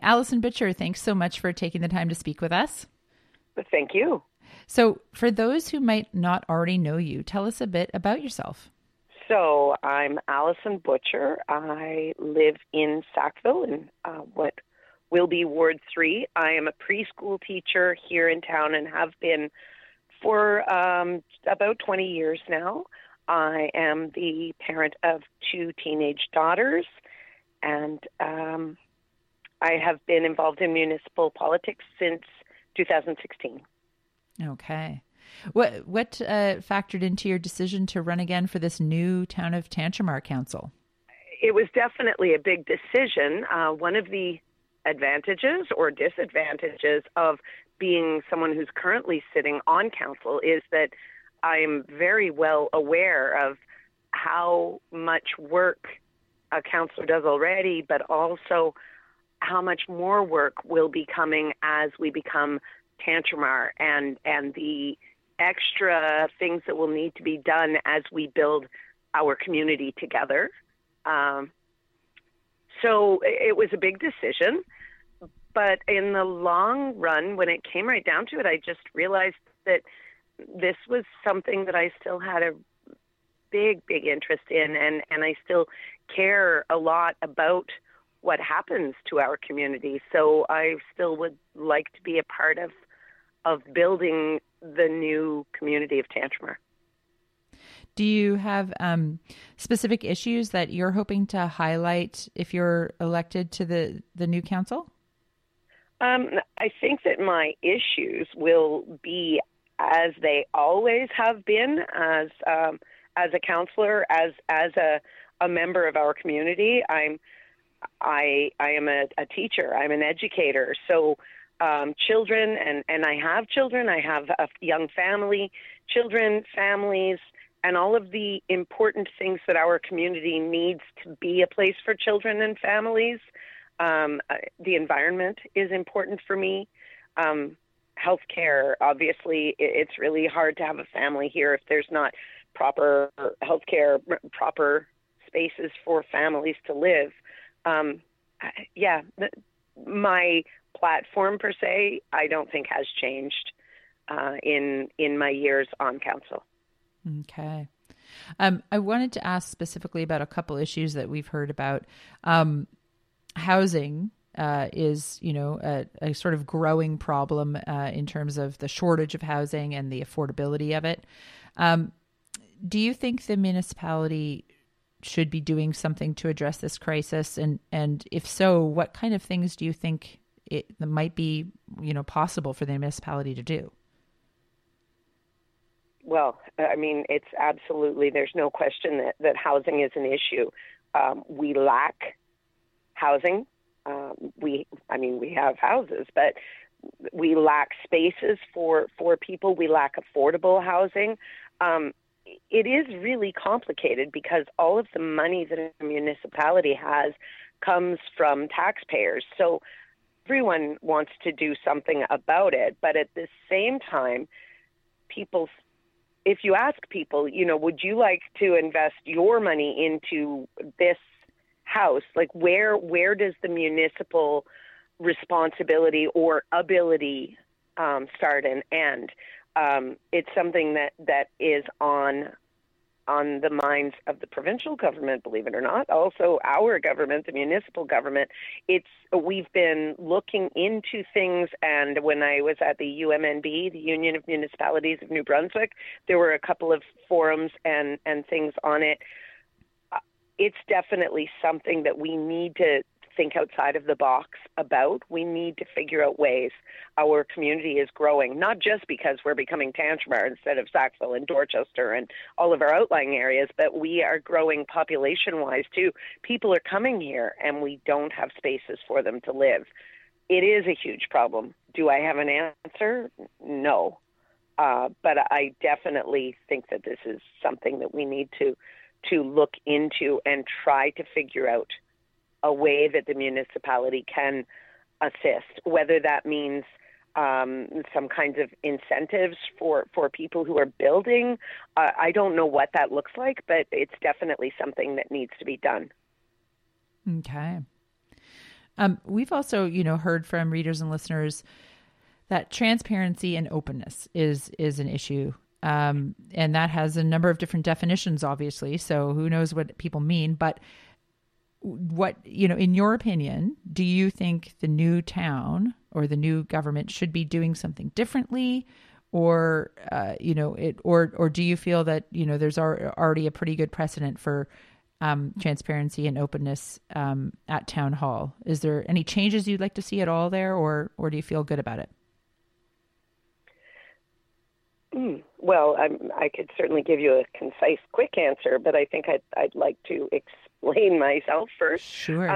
Alison Butcher, thanks so much for taking the time to speak with us. Thank you. So for those who might not already know you, tell us a bit about yourself. So I'm Alison Butcher. I live in Sackville in what will be Ward 3. I am a preschool teacher here in town and have been for about 20 years now. I am the parent of 2 teenage daughters, and I have been involved in municipal politics since 2016. Okay. What factored into your decision to run again for this new Town of Tantramar Council? It was definitely a big decision. One of the advantages or disadvantages of being someone who's currently sitting on council is that I'm very well aware of how much work a councillor does already, but also how much more work will be coming as we become Tantramar and the extra things that will need to be done as we build our community together. So it was a big decision, but in the long run, when it came right down to it, I just realized that this was something that I still had a big interest in, and I still care a lot about what happens to our community. So I still would like to be a part of building the new community of Tantramar. Do you have specific issues that you're hoping to highlight if you're elected to the new council? I think that my issues will be as they always have been as a councillor, as a member of our community. I am a teacher. I'm an educator. So children, and I have children. I have a young family, children, families, and all of the important things that our community needs to be a place for children and families. The environment is important for me. Healthcare, obviously, it's really hard to have a family here if there's not proper healthcare, proper spaces for families to live. My platform per se, I don't think has changed in my years on council. Okay. I wanted to ask specifically about a couple issues that we've heard about. Housing is, a sort of growing problem in terms of the shortage of housing and the affordability of it. Do you think the municipality should be doing something to address this crisis? And if so, what kind of things do you think it might be, possible for the municipality to do? Well, I mean, it's absolutely, there's no question that housing is an issue. We lack housing. We have houses, but we lack spaces for people. We lack affordable housing. It is really complicated because all of the money that a municipality has comes from taxpayers. So everyone wants to do something about it. But at the same time, if you ask people, would you like to invest your money into this house? Like where does the municipal responsibility or ability start and end? It's something that is on the minds of the provincial government, believe it or not. Also our government, the municipal government. We've been looking into things, and when I was at the UMNB, the Union of Municipalities of New Brunswick, there were a couple of forums and things on it. It's definitely something that we need to think outside of the box about. We need to figure out ways our community is growing, not just because we're becoming Tantramar instead of Sackville and Dorchester and all of our outlying areas, but we are growing population-wise too. People are coming here and we don't have spaces for them to live. It is a huge problem. Do I have an answer? No. But I definitely think that this is something that we need to look into and try to figure out a way that the municipality can assist, whether that means some kinds of incentives for people who are building. I don't know what that looks like, but it's definitely something that needs to be done. Okay. We've also, heard from readers and listeners that transparency and openness is an issue. And that has a number of different definitions, obviously. So who knows what people mean, but what, in your opinion, do you think the new town or the new government should be doing something differently? Or, or do you feel that, there's already a pretty good precedent for transparency and openness at Town Hall? Is there any changes you'd like to see at all there, or do you feel good about it? Well, I could certainly give you a concise, quick answer, but I think I'd like to explain myself first. Sure.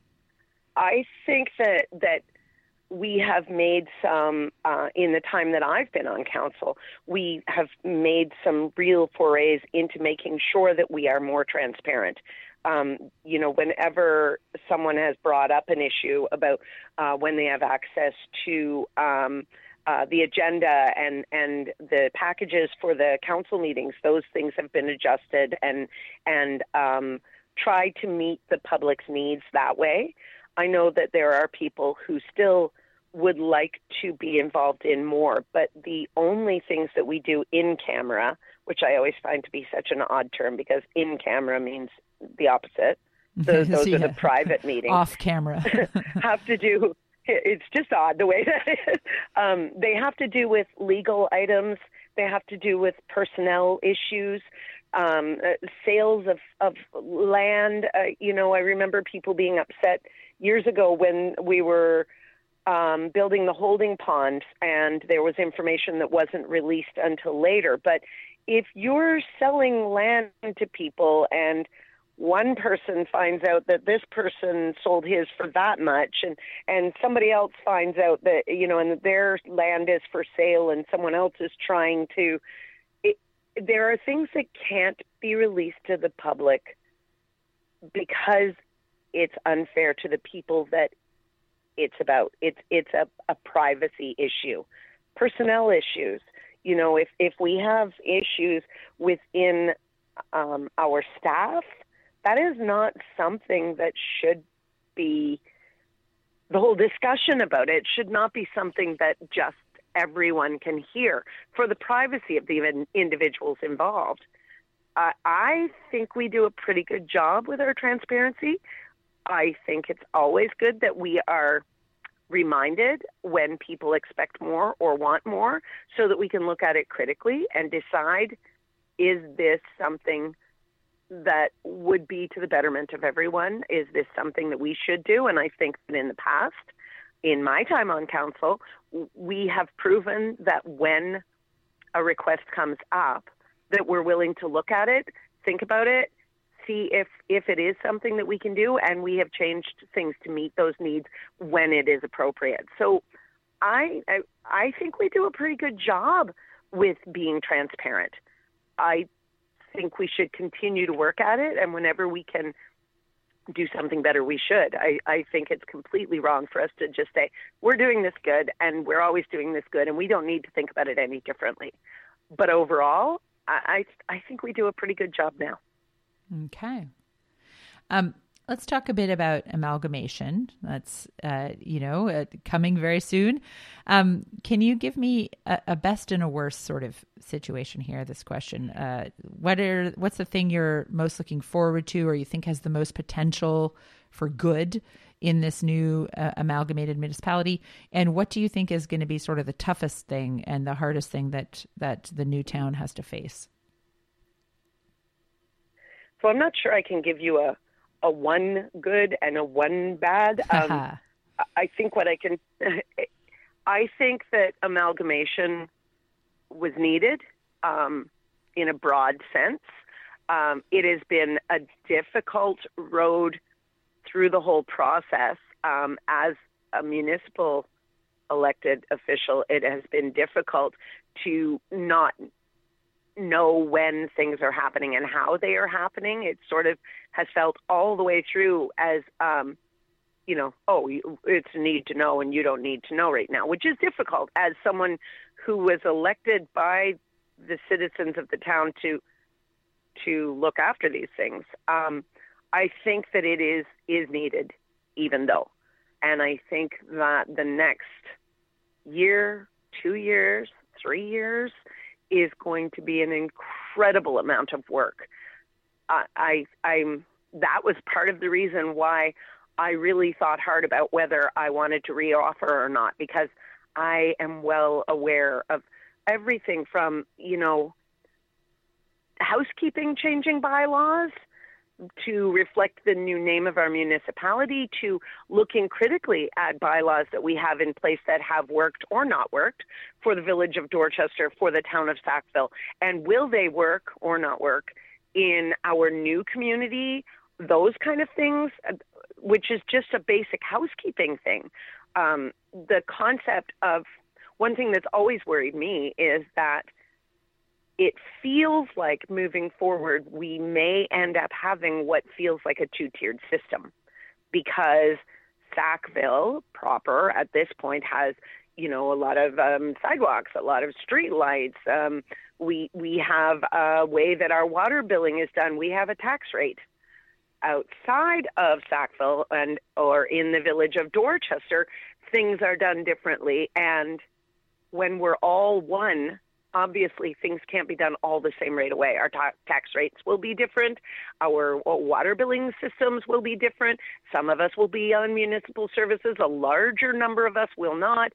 I think that we have made some, in the time that I've been on council, we have made some real forays into making sure that we are more transparent. Whenever someone has brought up an issue about when they have access to the agenda and the packages for the council meetings, those things have been adjusted and try to meet the public's needs that way. I know that there are people who still would like to be involved in more, but the only things that we do in camera, which I always find to be such an odd term because in camera means the opposite. Those are the private meetings. Off camera. have to do, it's just odd the way that is. They have to do with legal items. They have to do with personnel issues. Sales of land. I remember people being upset years ago when we were building the holding pond and there was information that wasn't released until later. But if you're selling land to people and one person finds out that this person sold his for that much and somebody else finds out that, and their land is for sale and someone else is trying to, there are things that can't be released to the public because it's unfair to the people that it's about. It's a privacy issue. Personnel issues. If we have issues within our staff, that is not something that should be, the whole discussion about it should not be something that just everyone can hear for the privacy of the individuals involved. I think we do a pretty good job with our transparency. I think it's always good that we are reminded when people expect more or want more so that we can look at it critically and decide, is this something that would be to the betterment of everyone? Is this something that we should do? And I think that in the past, in my time on council, we have proven that when a request comes up, that we're willing to look at it, think about it, see if it is something that we can do, and we have changed things to meet those needs when it is appropriate. So I think we do a pretty good job with being transparent. I think we should continue to work at it, and whenever we can do something better, we should. I think it's completely wrong for us to just say, we're doing this good, and we're always doing this good, and we don't need to think about it any differently. But overall, I think we do a pretty good job now. Okay. Let's talk a bit about amalgamation. That's, coming very soon. Can you give me a best and a worst sort of situation here, this question? What's the thing you're most looking forward to or you think has the most potential for good in this new amalgamated municipality? And what do you think is going to be sort of the toughest thing and the hardest thing that the new town has to face? So I'm not sure I can give you a one good and a one bad. I think I think that amalgamation was needed in a broad sense. It has been a difficult road through the whole process. As a municipal elected official, it has been difficult to not know when things are happening and how they are happening. It sort of has felt all the way through as, it's a need to know and you don't need to know right now, which is difficult as someone who was elected by the citizens of the town to look after these things. I think that it is needed, even though. And I think that the next year, 2 years, 3 years is going to be an incredible amount of work. That was part of the reason why I really thought hard about whether I wanted to reoffer or not, because I am well aware of everything from, housekeeping changing bylaws to reflect the new name of our municipality, to looking critically at bylaws that we have in place that have worked or not worked for the village of Dorchester, for the town of Sackville, and will they work or not work in our new community, those kind of things, which is just a basic housekeeping thing. The concept of, one thing that's always worried me is that it feels like moving forward, we may end up having what feels like a two-tiered system, because Sackville proper at this point has, a lot of sidewalks, a lot of street lights. We have a way that our water billing is done. We have a tax rate. Outside of Sackville or in the village of Dorchester, things are done differently. And when we're all one, obviously things can't be done all the same right away. Our tax rates will be different. Our water billing systems will be different. Some of us will be on municipal services. A larger number of us will not.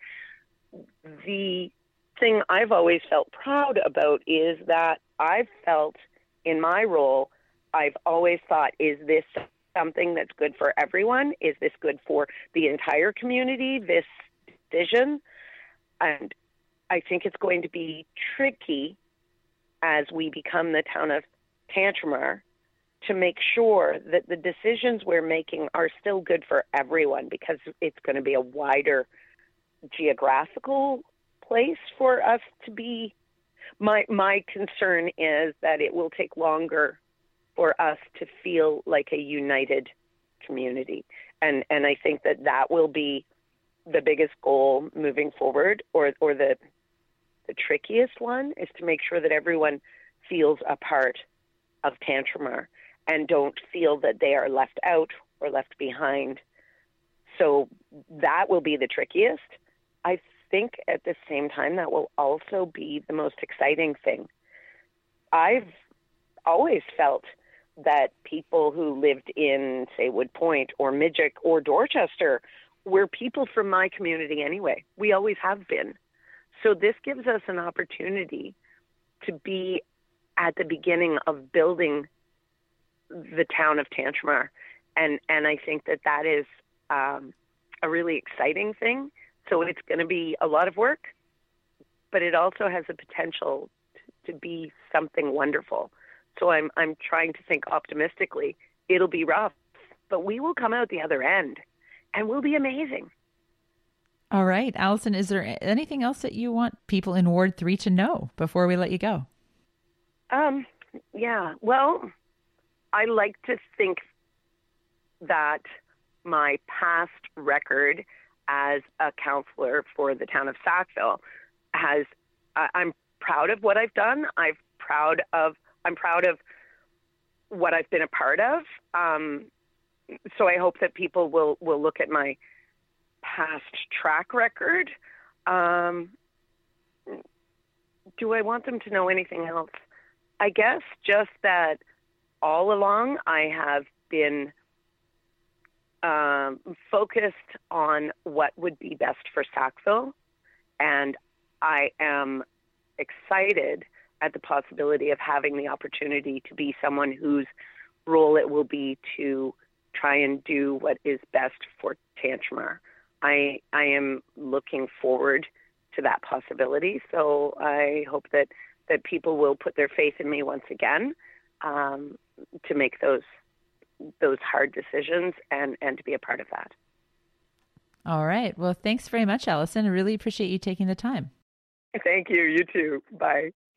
The thing I've always felt proud about is that I've felt in my role, I've always thought, is this something that's good for everyone? Is this good for the entire community, this decision? And I think it's going to be tricky as we become the town of Tantramar to make sure that the decisions we're making are still good for everyone, because it's going to be a wider geographical place for us to be. My concern is that it will take longer for us to feel like a united community. And I think that will be the biggest goal moving forward, or the trickiest one, is to make sure that everyone feels a part of Tantramar and don't feel that they are left out or left behind. So that will be the trickiest. I think at the same time that will also be the most exciting thing. I've always felt that people who lived in, say, Wood Point or Midget or Dorchester were people from my community anyway. We always have been. So this gives us an opportunity to be at the beginning of building the town of Tantramar. And I think that is a really exciting thing. So it's going to be a lot of work, but it also has the potential to be something wonderful. So I'm trying to think optimistically. It'll be rough, but we will come out the other end, and we'll be amazing. All right, Alison, is there anything else that you want people in Ward 3 to know before we let you go? Yeah, well, I like to think that my past record as a counselor for the town of Sackville I'm proud of what I've done. I'm proud of what I've been a part of. So I hope that people will look at my past track record. Do I want them to know anything else? I guess just that all along I have been focused on what would be best for Sackville, and I am excited at the possibility of having the opportunity to be someone whose role it will be to try and do what is best for Tantramar. I am looking forward to that possibility, so I hope that people will put their faith in me once again to make those hard decisions and to be a part of that. All right. Well, thanks very much, Alison. I really appreciate you taking the time. Thank you. You too. Bye.